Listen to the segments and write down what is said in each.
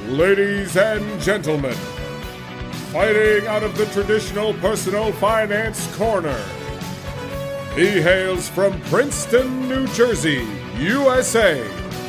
Ladies and gentlemen, fighting out of the traditional personal finance corner, he hails from Princeton, New Jersey, USA.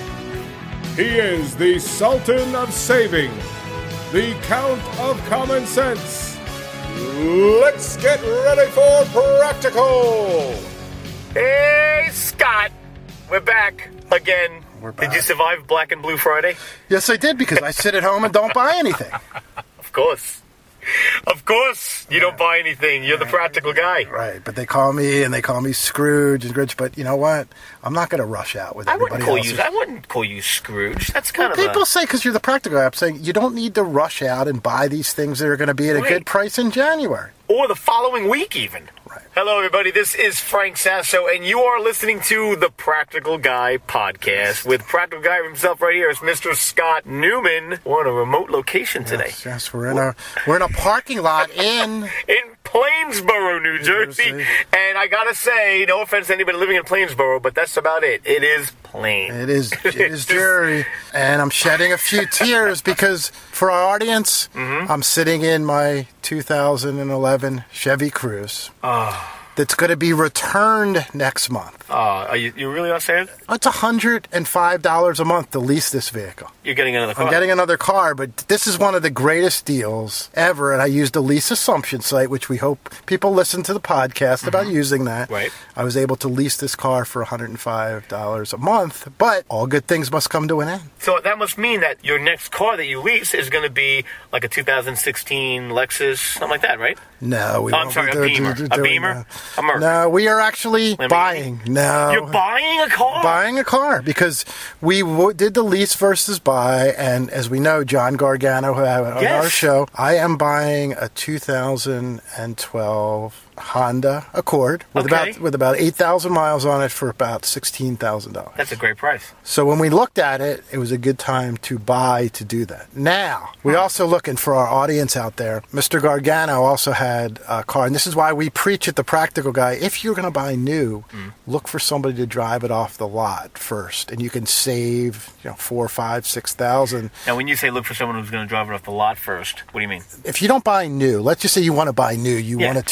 He is the Sultan of Saving, the Count of Common Sense. Let's get ready for Practical! Hey, Scott! We're back again. We're back. Did you survive Black and Blue Friday? Yes, I did, because I sit at home and don't buy anything. Of course. Of course, you don't buy anything. You're the practical guy. Right, but they call me Scrooge and Grinch. But you know what? I'm not going to rush out with everybody else. I wouldn't call you Scrooge. That's kind of people say because you're the practical guy. I'm saying you don't need to rush out and buy these things that are going to be at a good price in January. Or the following week, even. Right. Hello, everybody. This is Frank Sasso, and you are listening to the Practical Guy podcast with Practical Guy himself right here. It's Mr. Scott Newman. We're in a remote location today. Yes, we're in a parking lot in Plainsboro, New Jersey. And I gotta say, no offense to anybody living in Plainsboro, but that's about it. It is plain. It is dreary. And I'm shedding a few tears because for our audience, I'm sitting in my 2011 Chevy Cruze. That's going to be returned next month. Are you really not saying? It's $105 a month to lease this vehicle. You're getting another car. I'm getting another car, but this is one of the greatest deals ever, and I used a lease assumption site, which we hope people listen to the podcast about using that. Right. I was able to lease this car for $105 a month, but all good things must come to an end. So that must mean that your next car that you lease is going to be like a 2016 Lexus, something like that, right? No, we I'm sorry, a Beamer. A Beamer? A Merc. No, we are actually buying. No. You're buying a car? Buying a car because we did the lease versus buy, and as we know, John Gargano had on our show, I am buying a 2012 Honda Accord with about 8,000 miles on it for about $16,000. That's a great price. So when we looked at it, it was a good time to do that. Now, we also looking for our audience out there. Mr. Gargano also had a car, and this is why we preach at the Practical Guy. If you're going to buy new, look for somebody to drive it off the lot first, and you can save $4,000, $5,000, $6,000. Now, when you say look for someone who's going to drive it off the lot first, what do you mean? If you don't buy new, let's just say you want to buy new, you want a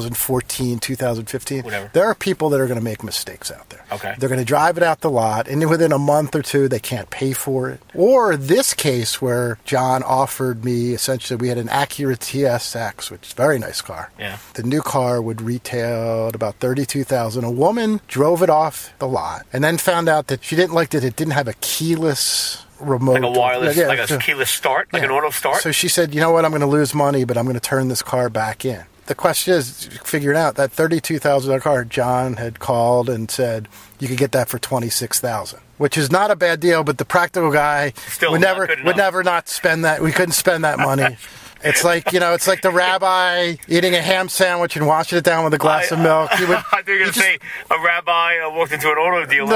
2014, 2015. Whatever. There are people that are going to make mistakes out there. Okay. They're going to drive it out the lot, and within a month or two, they can't pay for it. Or this case where John offered me, essentially, we had an Acura TSX, which is a very nice car. Yeah. The new car would retail at about $32,000. A woman drove it off the lot and then found out that she didn't like that it didn't have a keyless remote. Like a wireless, like a keyless start, like an auto start? So she said, you know what, I'm going to lose money, but I'm going to turn this car back in. The question is, figuring out that $32,000 car, John had called and said you could get that for $26,000, which is not a bad deal. But the Practical Guy would never not spend that. We couldn't spend that money. It's like the rabbi eating a ham sandwich and washing it down with a glass of milk. I think you're going to say a rabbi walked into an auto dealer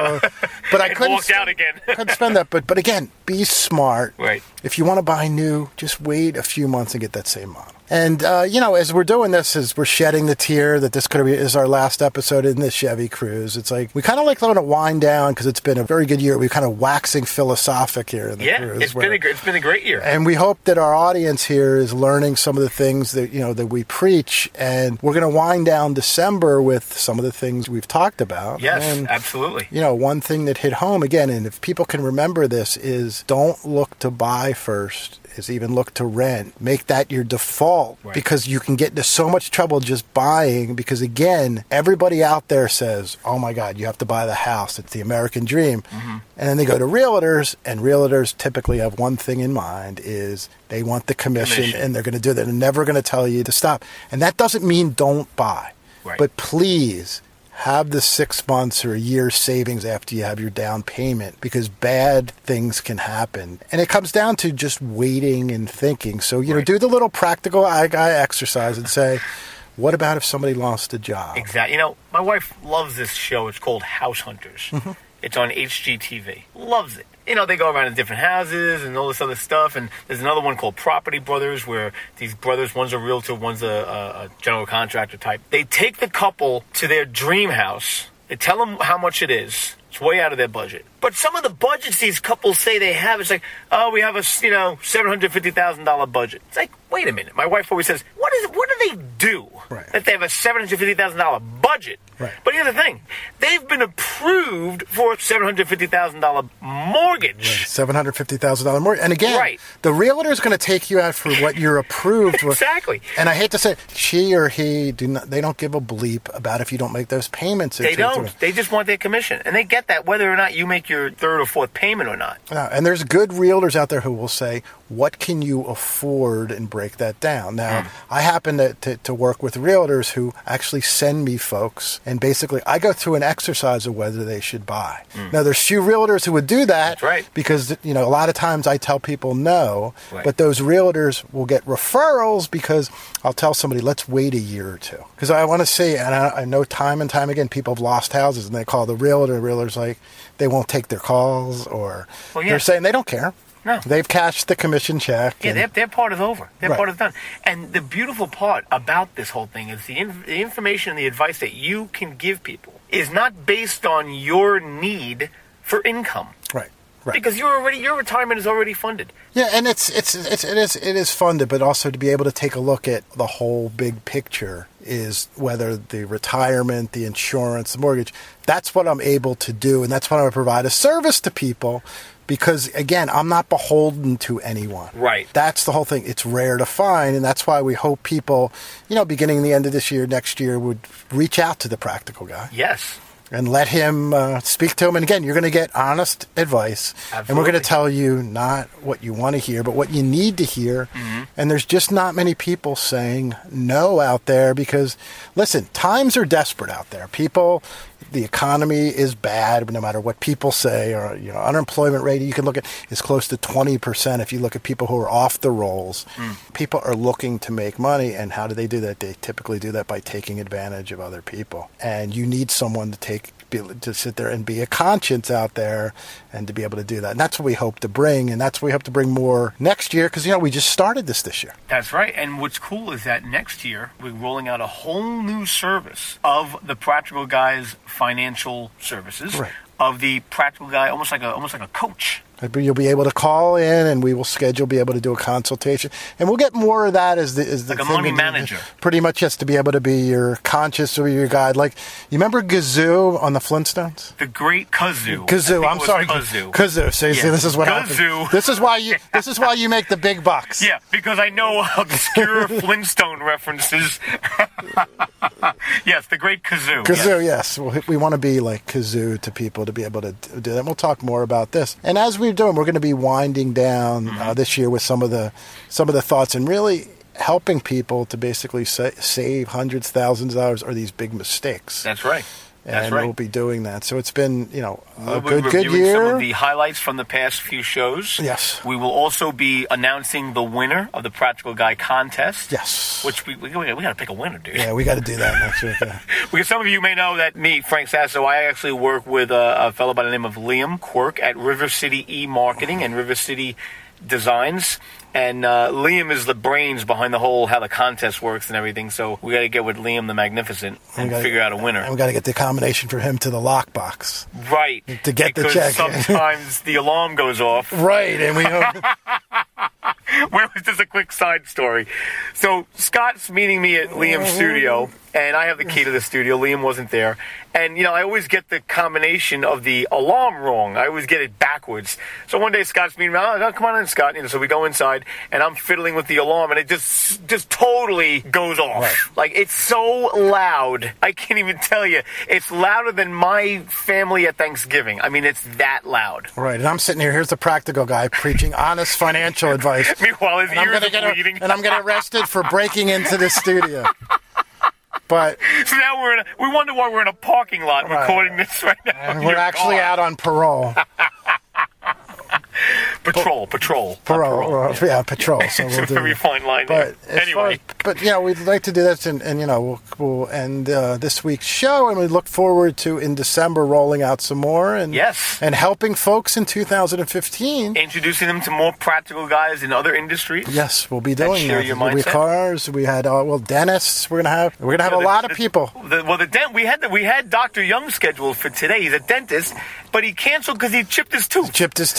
but I couldn't walked out again. couldn't spend that. But again, be smart. Right. If you want to buy new, just wait a few months and get that same model. And, as we're doing this, as we're shedding the tear that this is our last episode in this Chevy Cruze, it's like we kind of letting it wind down because it's been a very good year. We're kind of waxing philosophic here in the Cruze. It's been a great year. And we hope that our audience here is learning some of the things that, that we preach. And we're going to wind down December with some of the things we've talked about. Yes, and, absolutely. One thing that hit home, again, and if people can remember this, is don't look to buy first. Is even look to rent. Make that your default because you can get into so much trouble just buying because, again, everybody out there says, oh, my God, you have to buy the house. It's the American dream. And then they go to realtors, and realtors typically have one thing in mind is they want the commission. And they're going to do that. They're never going to tell you to stop. And that doesn't mean don't buy. Right. But please have the 6 months or a year's savings after you have your down payment because bad things can happen. And it comes down to just waiting and thinking. So, do the little practical guy exercise and say, what about if somebody lost a job? Exactly. My wife loves this show. It's called House Hunters. It's on HGTV. Loves it. They go around in different houses and all this other stuff. And there's another one called Property Brothers where these brothers, one's a realtor, one's a general contractor type. They take the couple to their dream house. They tell them how much it is. It's way out of their budget. But some of the budgets these couples say they have, it's like, oh, we have a, $750,000 budget. It's like, wait a minute. My wife always says, what do they do that they have a $750,000 budget? Right. But here's the thing. They've been approved for a $750,000 mortgage. $750,000 mortgage. And again, the realtor is going to take you out for what you're approved for. Exactly. And I hate to say, she or he, they don't give a bleep about if you don't make those payments. They don't. They just want their commission. And they get that whether or not you make your third or fourth payment or not. And there's good realtors out there who will say, what can you afford, and break that down. Now, I happen to work with realtors who actually send me folks, and basically I go through an exercise of whether they should buy. Now, there's few realtors who would do that. That's right. Because, a lot of times I tell people no, but those realtors will get referrals because I'll tell somebody, let's wait a year or two. Because I want to see, and I know time and time again, people have lost houses and they call the realtor. The realtor's like, they won't take their calls, or they're saying they don't care. No. They've cashed the commission check. Yeah, their part is over. Their part is done. And the beautiful part about this whole thing is the information and the advice that you can give people is not based on your need for income. Right. Because your retirement is already funded. Yeah, and it is funded, but also to be able to take a look at the whole big picture is whether the retirement, the insurance, the mortgage, that's what I'm able to do, and that's what I provide a service to people. Because, again, I'm not beholden to anyone. Right. That's the whole thing. It's rare to find, and that's why we hope people, beginning the end of this year, next year, would reach out to the Practical Guy. Yes. And let him speak to him. And, again, you're going to get honest advice. Absolutely. And we're going to tell you not what you want to hear, but what you need to hear. Mm-hmm. And there's just not many people saying no out there because, listen, times are desperate out there. The economy is bad, no matter what people say, or unemployment rate you can look at is close to 20%. If you look at people who are off the rolls, people are looking to make money, and how do they do that? They typically do that by taking advantage of other people. And you need someone to sit there and be a conscience out there, and to be able to do that. And that's what we hope to bring, and that's what we hope to bring more next year, because we just started this year. That's right. And what's cool is that next year we're rolling out a whole new service of the Practical Guy's financial services, of the Practical Guy, almost like a coach. You'll be able to call in, and we will be able to do a consultation, and we'll get more of that as the like a money manager. Pretty much just to be able to be your conscious or your guide. Like, you remember Gazoo on the Flintstones? The Great Kazoo. I'm sorry, Kazoo. So you see, this is what happens. This is why you make the big bucks. Yeah, because I know obscure Flintstone references. Yes, the Great Kazoo. Kazoo, yes. We want to be like Kazoo to people to be able to do that. And we'll talk more about this. And as we're going to be winding down this year with some of the thoughts, and really helping people to basically save hundreds, thousands of dollars, or these big mistakes. That's right. And we'll be doing that. So it's been, a good reviewing year. Some of the highlights from the past few shows. Yes. We will also be announcing the winner of the Practical Guy contest. Yes. Which we got to pick a winner, dude. Yeah, we got to do that next week. Yeah. Because some of you may know that me, Frank Sasso, I actually work with a fellow by the name of Liam Quirk at River City E-Marketing and River City Designs. And Liam is the brains behind how the contest works and everything. So we got to get with Liam the Magnificent and figure out a winner. And we got to get the combination for him to the lockbox. Right. To get the check. Because sometimes the alarm goes off. Right. And we hope... Where was this a quick side story? So Scott's meeting me at Liam's studio, and I have the key to the studio. Liam wasn't there. And, I always get the combination of the alarm wrong. I always get it backwards. So one day Scott's meeting me. Oh, come on in, Scott. So we go inside, and I'm fiddling with the alarm, and it just totally goes off. Right. Like, it's so loud. I can't even tell you. It's louder than my family at Thanksgiving. I mean, it's that loud. Right. And I'm sitting here. Here's the Practical Guy preaching honest financial advice. Meanwhile, his ears are bleeding. And I'm going to get arrested for breaking into the studio. But so now we wonder why we're in a parking lot recording this right now. And we're actually out on parole. Patrol. Yeah, patrol. So it's a very fine line. But anyway, But, we'd like to do this, and we'll end this week's show, and we look forward to, in December, rolling out some more. And, yes. And helping folks in 2015. Introducing them to more practical guys in other industries. Yes, we'll be doing that. Your mindset. We cars. We had dentists. We're gonna have a lot of people. We had Dr. Young scheduled for today. He's a dentist, but he canceled because he chipped his tooth.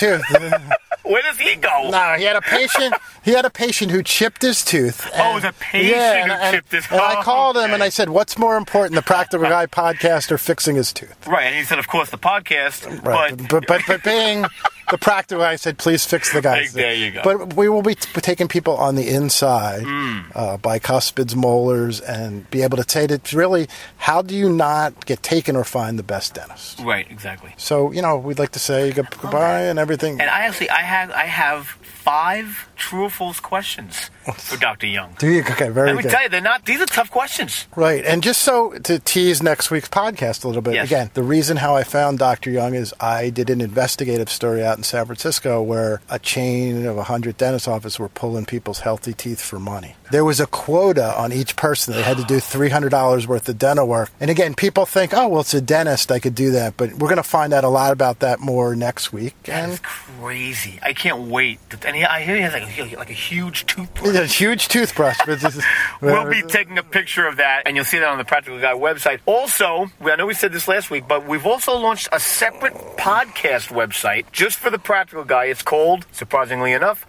Where does he go? No, he had a patient. He had a patient who chipped his tooth. And, it was a patient who chipped his tooth. And I called him and I said, "What's more important, the Practical Guy podcast or fixing his tooth?" Right, and he said, "Of course, the podcast." Right, but being the Practical Guy, I said, "Please fix the guy." There you go. But we will be taking people on the inside, bicuspids, molars, and be able to say that really, how do you not get taken or find the best dentist? Right, exactly. So we'd like to say goodbye and everything. And I have 5 true or false questions for Dr. Young. Do you? Okay, very good. Let me tell you, these are tough questions. Right, and just so to tease next week's podcast a little bit, again, the reason how I found Dr. Young is I did an investigative story out in San Francisco where a chain of 100 dentist offices were pulling people's healthy teeth for money. There was a quota on each person. They had to do $300 worth of dental work. And again, people think, oh, well, it's a dentist, I could do that. But we're going to find out a lot about that more next week. That's crazy. I can't wait. And I hear he has like a huge toothbrush. A huge toothbrush. We'll be taking a picture of that, and you'll see that on the Practical Guy website. Also, I know we said this last week, but we've also launched a separate podcast website just for the Practical Guy. It's called, surprisingly enough,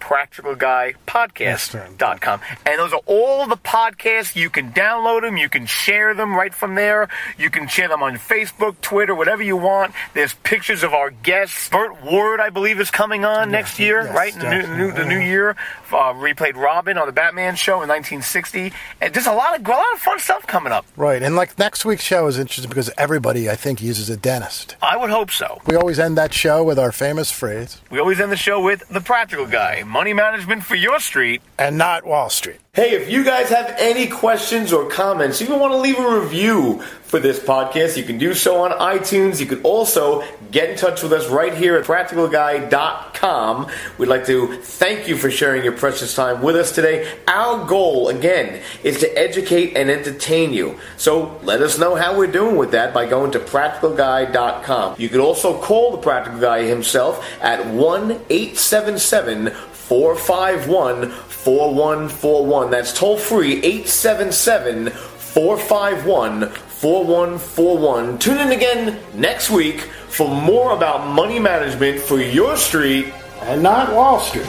practicalguypodcast.com. And those are all the podcasts. You can download them. You can share them right from there. You can share them on Facebook, Twitter, whatever you want. There's pictures of our guests. Burt Ward, I believe, is coming on next year, right? The new year. He played Robin on the Batman show in 1960. And there's a lot of fun stuff coming up. Right. And next week's show is interesting because everybody, I think, uses a dentist. I would hope so. We always end that show with our famous phrase. We always end the show with the Practical Guy. Money management for your street. And not Wall Street. Hey, if you guys have any questions or comments, you even want to leave a review for this podcast, you can do so on iTunes. You can also get in touch with us right here at practicalguy.com. We'd like to thank you for sharing your precious time with us today. Our goal, again, is to educate and entertain you. So let us know how we're doing with that by going to practicalguy.com. You can also call the Practical Guy himself at 1-877-451-4141. That's toll free, 877-451-4141. Tune in again next week for more about money management for your street and not Wall Street.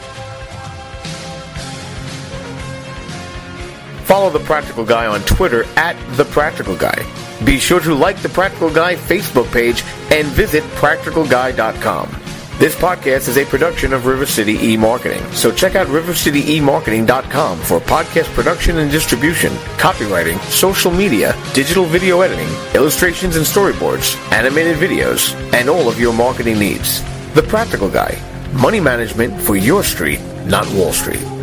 Follow The Practical Guy on Twitter at The Practical Guy. Be sure to like The Practical Guy Facebook page and visit practicalguy.com. This podcast is a production of River City E-Marketing, so check out rivercityemarketing.com for podcast production and distribution, copywriting, social media, digital video editing, illustrations and storyboards, animated videos, and all of your marketing needs. The Practical Guy. Money management for your street, not Wall Street.